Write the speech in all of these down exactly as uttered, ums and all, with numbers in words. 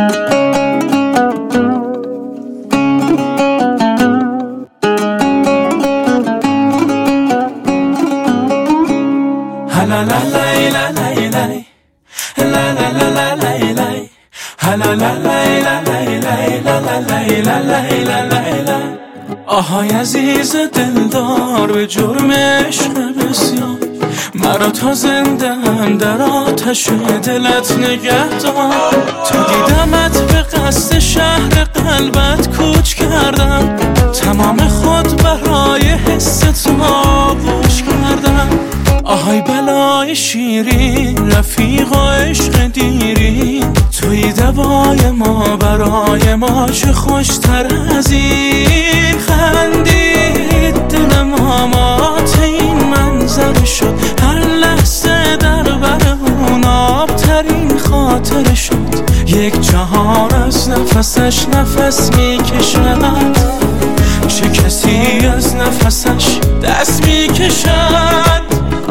آهای عزیز دلدار به جرم عشق بسیار، مرا تا زنده هم در آتش دلت نگه دار. تا دیدمت به قصد شهر قلبت کوچ کردم، تمام خود برای حس تو آغوش کردم. آهای بلای شیرین رفیق و عشق دیرین، توی دوای ما برای ما چه خوشتر از این. خندید دلم آمات این منظر شد، هر لحظه در بر اون آبترین خاطر شد. یک جهان از نفسش نفس میکشد، چه کسی از نفسش دست میکشد.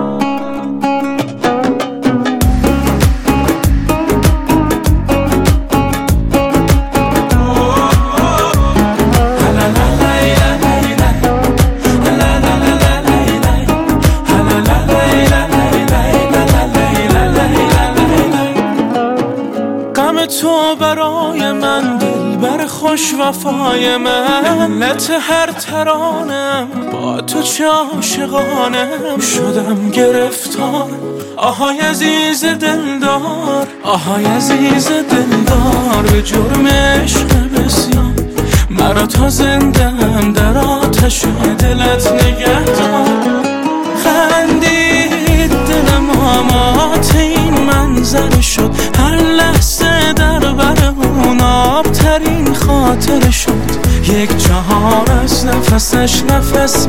تو برای من دلبر خوش وفای من، علت هر ترانم با تو چه عاشقانم. شدم گرفتار آهای عزیز دلدار، آهای عزیز دلدار به جرم عشق بسیار، مرا تا زنده هم در آتش دلت نگه دار. خندید دلم آمات این منظر شد، هر لحظه در بر اون آبترین خاطر شد. یک جهان از نفسش نفس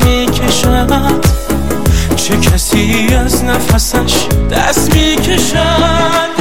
میکشد، چه کسی از نفسش دست میکشد.